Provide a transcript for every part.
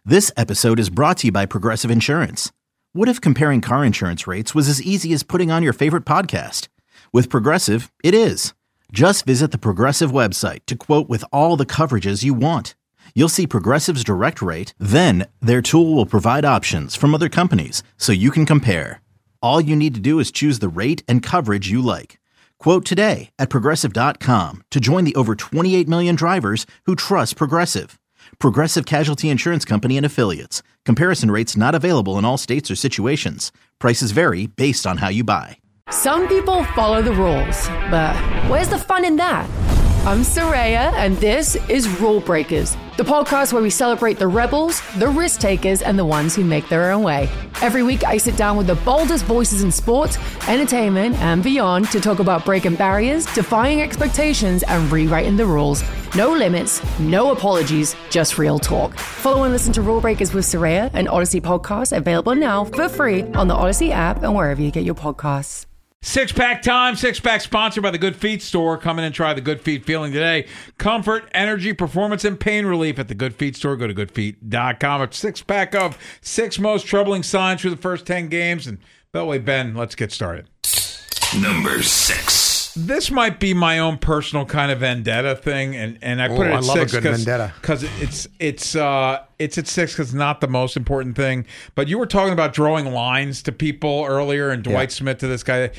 This episode is brought to you by Progressive Insurance. What if comparing car insurance rates was as easy as putting on your favorite podcast? With Progressive, it is. Just visit the Progressive website to quote with all the coverages you want. You'll see Progressive's direct rate, then their tool will provide options from other companies so you can compare. All you need to do is choose the rate and coverage you like. Quote today at Progressive.com to join the over 28 million drivers who trust Progressive. Progressive Casualty Insurance Company and Affiliates. Comparison rates not available in all states or situations. Prices vary based on how you buy. Some people follow the rules, but where's the fun in that? I'm Soraya, and this is Rule Breakers, the podcast where we celebrate the rebels, the risk takers, and the ones who make their own way. Every week, I sit down with the boldest voices in sports, entertainment, and beyond to talk about breaking barriers, defying expectations, and rewriting the rules. No limits, no apologies, just real talk. Follow and listen to Rule Breakers with Soraya, an Odyssey podcast available now for free on the Odyssey app and wherever you get your podcasts. Six-pack time. Six-pack sponsored by the Good Feet store. Come in and try the Good Feet feeling today. Comfort, energy, performance, and pain relief at the Good Feet store. Go to goodfeet.com. A six-pack of 6 most troubling signs through the first 10 games. And Beltway Ben, let's get started. Number 6. This might be my own personal kind of vendetta thing, and I put it at 6 I love a good vendetta because it's at 6 because it's not the most important thing. But you were talking about drawing lines to people earlier, and Dwight Smith to this guy.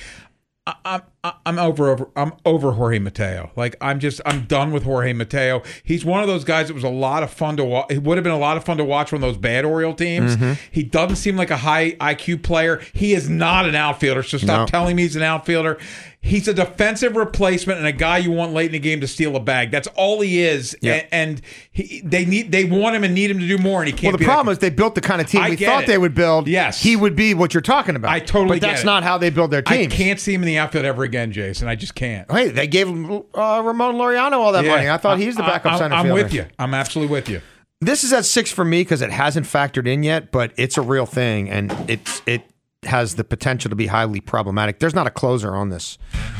I'm over Jorge Mateo. Like I'm done with Jorge Mateo. He's one of those guys that was a lot of fun to watch. It would have been a lot of fun to watch one of those bad Oriole teams. Mm-hmm. He doesn't seem like a high IQ player. He is not an outfielder. So stop telling me he's an outfielder. He's a defensive replacement and a guy you want late in the game to steal a bag. That's all he is. Yep. And they want him and need him to do more, and he can't. Well, the problem is they built the kind of team we thought they would build. Yes. He would be what you're talking about. I totally But that's not how they build their teams. I can't see him in the outfield ever again, Jason. I just can't. Hey, they gave Ramon Laureano all that money. I thought he's the backup center fielder. I'm with you. I'm absolutely with you. This is at 6 for me because it hasn't factored in yet, but it's a real thing, and it has the potential to be highly problematic. There's not a closer on this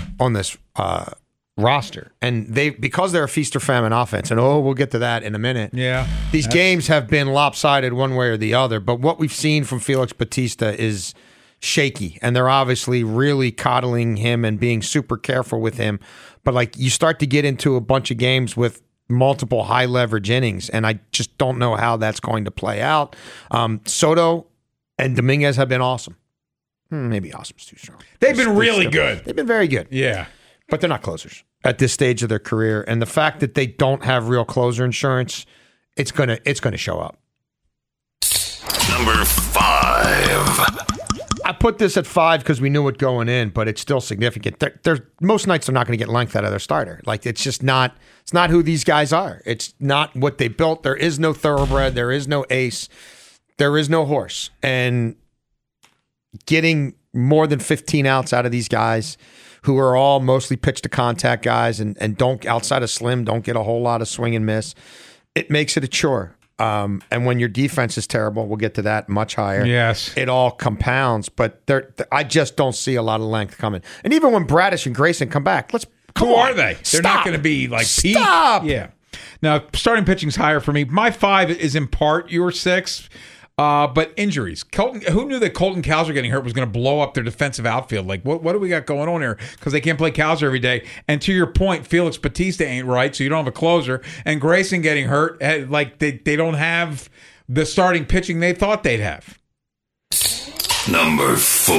roster, and because they're a feast or famine offense, and we'll get to that in a minute. Yeah, these games have been lopsided one way or the other, but what we've seen from Felix Bautista is shaky, and they're obviously really coddling him and being super careful with him. But like you start to get into a bunch of games with multiple high leverage innings, and I just don't know how that's going to play out. Soto and Dominguez have been awesome. Maybe awesome's too strong. They've been really good. They've been very good. Yeah. But they're not closers at this stage of their career. And the fact that they don't have real closer insurance, it's gonna show up. Number 5. I put this at 5 because we knew it going in, but it's still significant. Most nights they're not going to get length out of their starter. Like it's just not. It's not who these guys are. It's not what they built. There is no thoroughbred. There is no ace. There is no horse. And getting more than 15 outs out of these guys who are all mostly pitch to contact guys and don't, outside of Slim, don't get a whole lot of swing and miss. It makes it a chore. And when your defense is terrible, we'll get to that much higher. Yes. It all compounds, but I just don't see a lot of length coming. And even when Bradish and Grayson come back, Who are they? They're not going to be like peak. Stop. Yeah. Now, starting pitching's higher for me. My 5 is in part your 6. But injuries. Who knew that Colton Cowser getting hurt was going to blow up their defensive outfield? Like, what do we got going on here? Because they can't play Cowser every day. And to your point, Felix Bautista ain't right, so you don't have a closer. And Grayson getting hurt, like they don't have the starting pitching they thought they'd have. Number 4.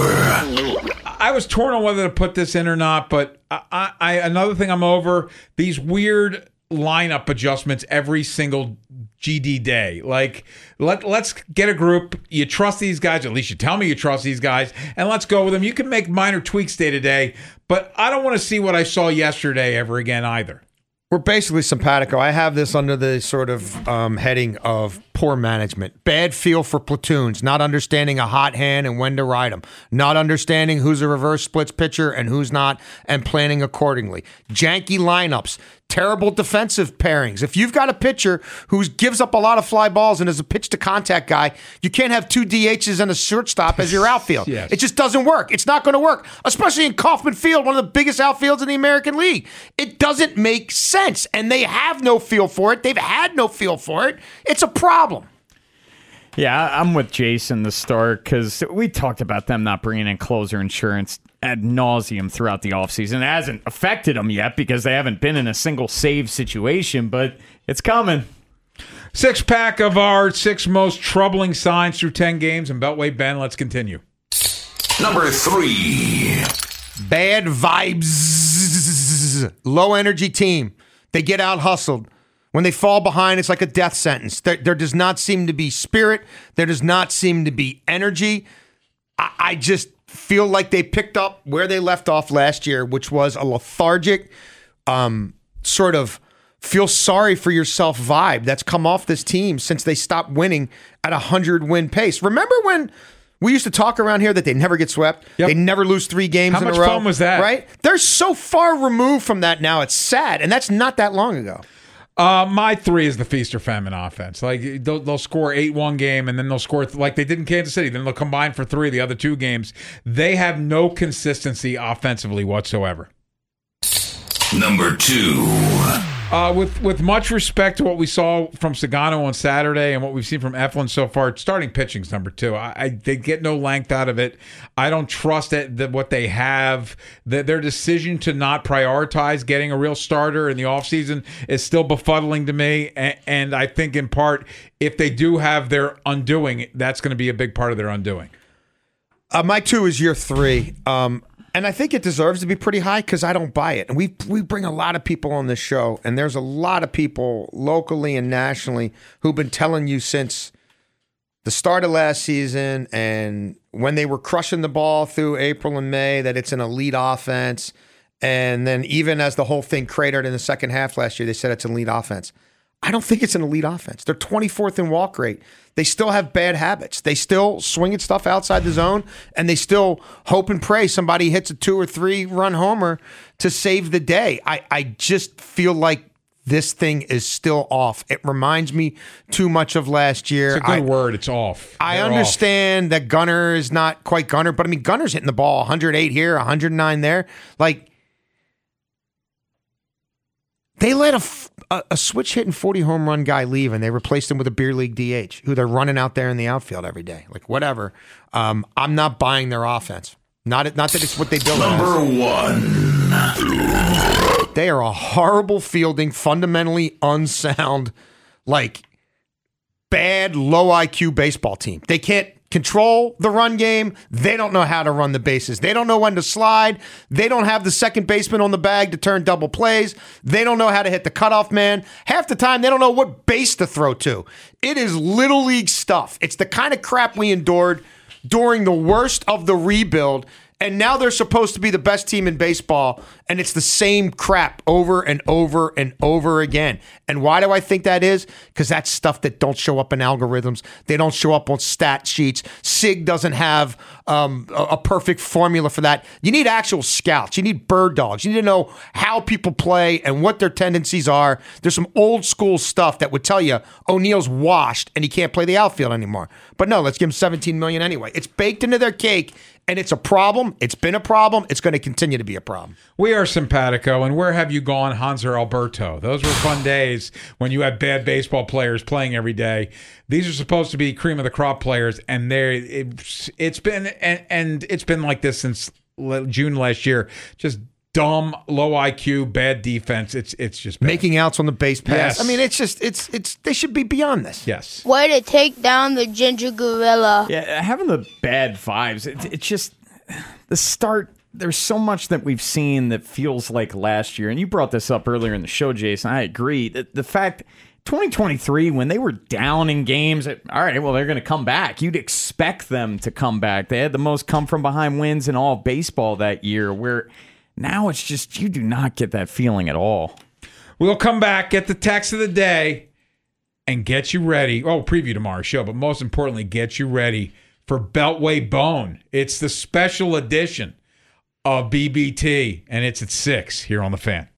I was torn on whether to put this in or not, but another thing I'm over, these weird lineup adjustments every single GD day. Like, let's get a group. You trust these guys, at least you tell me you trust these guys, and let's go with them. You can make minor tweaks day to day, but I don't want to see what I saw yesterday ever again either. We're basically simpatico. I have this under the sort of heading of poor management. Bad feel for platoons, not understanding a hot hand and when to ride them, not understanding who's a reverse splits pitcher and who's not, and planning accordingly. Janky lineups, terrible defensive pairings. If you've got a pitcher who gives up a lot of fly balls and is a pitch to contact guy, you can't have 2 DHs and a shortstop as your outfield. Yes. It just doesn't work. It's not going to work, especially in Kauffman Field, one of the biggest outfields in the American League. It doesn't make sense, and they have no feel for it. They've had no feel for it. It's a problem. Yeah, I'm with Jason to start because we talked about them not bringing in closer insurance ad nauseum throughout the offseason. It hasn't affected them yet because they haven't been in a single save situation, but it's coming. 6-pack of our 6 most troubling signs through 10 games. And Beltway Ben, let's continue. Number 3. Bad vibes. Low energy team. They get out hustled. When they fall behind, it's like a death sentence. There does not seem to be spirit. There does not seem to be energy. I just feel like they picked up where they left off last year, which was a lethargic, sort of feel sorry for yourself vibe that's come off this team since they stopped winning at a 100-win pace. Remember when we used to talk around here that they never get swept? Yep. They never lose 3 games in a row. How much fun was that? Right? They're so far removed from that now. It's sad, and that's not that long ago. My 3 is the feast or famine offense. Like they'll score 8 one game, and then they'll score like they did in Kansas City. Then they'll combine for 3 the other 2 games. They have no consistency offensively whatsoever. Number 2. With much respect to what we saw from Sagano on Saturday and what we've seen from Eflin so far, starting pitching's number 2. They get no length out of it. I don't trust what they have. Their decision to not prioritize getting a real starter in the offseason is still befuddling to me. And I think in part, if they do have their undoing, that's going to be a big part of their undoing. My 2 is year 3. And I think it deserves to be pretty high because I don't buy it. And we bring a lot of people on this show, and there's a lot of people locally and nationally who've been telling you since the start of last season and when they were crushing the ball through April and May that it's an elite offense. And then even as the whole thing cratered in the second half last year, they said it's an elite offense. I don't think it's an elite offense. They're 24th in walk rate. They still have bad habits. They still swing at stuff outside the zone, and they still hope and pray somebody hits a 2 or 3 run homer to save the day. I just feel like this thing is still off. It reminds me too much of last year. It's a good word. It's off. I understand that Gunnar is not quite Gunnar, but I mean, Gunnar's hitting the ball 108 here, 109 there. Like, they let a switch-hitting 40 home run guy leave, and they replaced him with a beer league DH who they're running out there in the outfield every day. Like, whatever. I'm not buying their offense. Not that it's what they build. Number 1. They are a horrible fielding, fundamentally unsound, like bad, low IQ baseball team. They can't control the run game. They don't know how to run the bases. They don't know when to slide. They don't have the second baseman on the bag to turn double plays. They don't know how to hit the cutoff man. Half the time, they don't know what base to throw to. It is little league stuff. It's the kind of crap we endured during the worst of the rebuild. And now they're supposed to be the best team in baseball, and it's the same crap over and over and over again. And why do I think that is? Because that's stuff that don't show up in algorithms. They don't show up on stat sheets. SIG doesn't have a perfect formula for that. You need actual scouts. You need bird dogs. You need to know how people play and what their tendencies are. There's some old school stuff that would tell you O'Neal's washed and he can't play the outfield anymore. But no, let's give him $17 million anyway. It's baked into their cake. And it's a problem. It's been a problem. It's going to continue to be a problem. We are simpatico, and where have you gone, Hanser Alberto? Those were fun days when you had bad baseball players playing every day. These are supposed to be cream of the crop players, and it's been like this since June last year. Just dumb, low IQ, bad defense. It's just bad. Making outs on the base pass. Yes. I mean, it's they should be beyond this. Yes. Way to take down the ginger gorilla. Yeah, having the bad vibes. It's just the start. There's so much that we've seen that feels like last year. And you brought this up earlier in the show, Jason. I agree. The fact 2023, when they were down in games, all right, well, they're going to come back. You'd expect them to come back. They had the most come-from-behind wins in all of baseball that year, where now it's just you do not get that feeling at all. We'll come back, get the text of the day, and get you ready. Oh, preview tomorrow's show, but most importantly, get you ready for Beltway Bone. It's the special edition of BBT, and it's at 6 here on The Fan.